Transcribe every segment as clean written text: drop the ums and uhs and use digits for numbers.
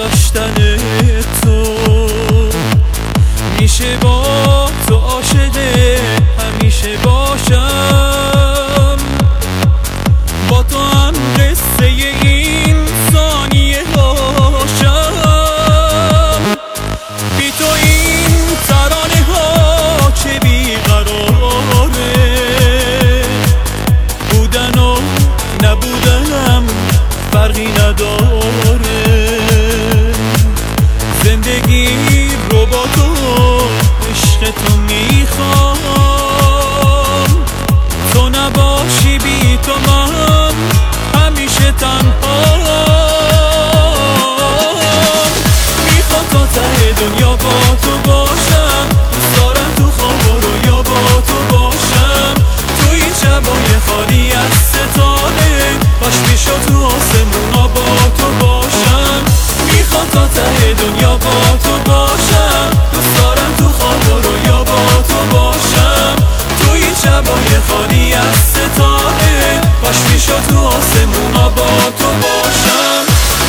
داشتن تو. میشه با تو عاشق همیشه باشم، با تو هم قصه این ثانیه هاشم. بی تو این ترانه ها چه بیقراره، بودن و نبودنم فرقی نداره. زندگی رو با تو عشق تو میخوام، تو نباشی بی تو من همیشه تنهام. میخوام تا ته دنیا با تو باشم، دوست دارم تو خواب و رویا با تو باشم. تو این شبای خالی از ستاره باش میشد تو آسمونا با تو باشم. میخوام تا ته دنیا با تو باشم، دوست دارم تو خواب و رویا با تو باشم. تو این شبای خالی از ستاره باش میشد تو آسمونا با تو باشم.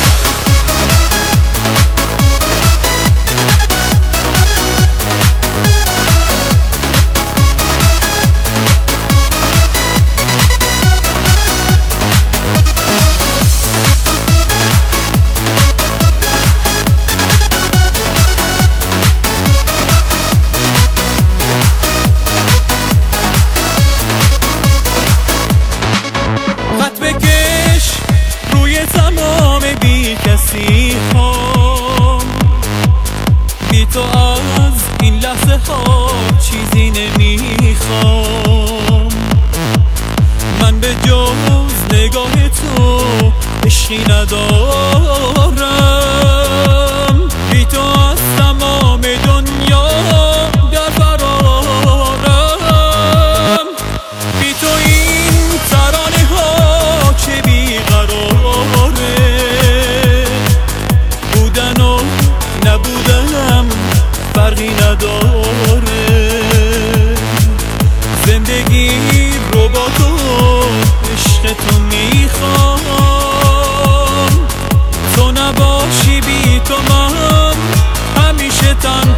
بی تو از این لحظه ها چیزی نمیخوام، من به جز نگاه تو عشقی ندارم. بی تو از تمام دنیا در فرارم. بی تو این ترانه ها چه بیقراره، بودن و نبودنم فرقی نداره. زندگی رو با تو عشق تو میخوام، تو نباشی بی تو من همیشه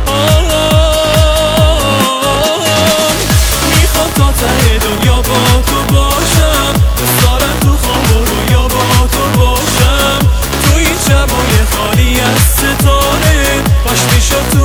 تنهام. میخوام تا ته دنیا با تو باشم، دوست دارم تو خواب و رویا با تو باشم. تو این شبای خالی از ستاره باش میشد تو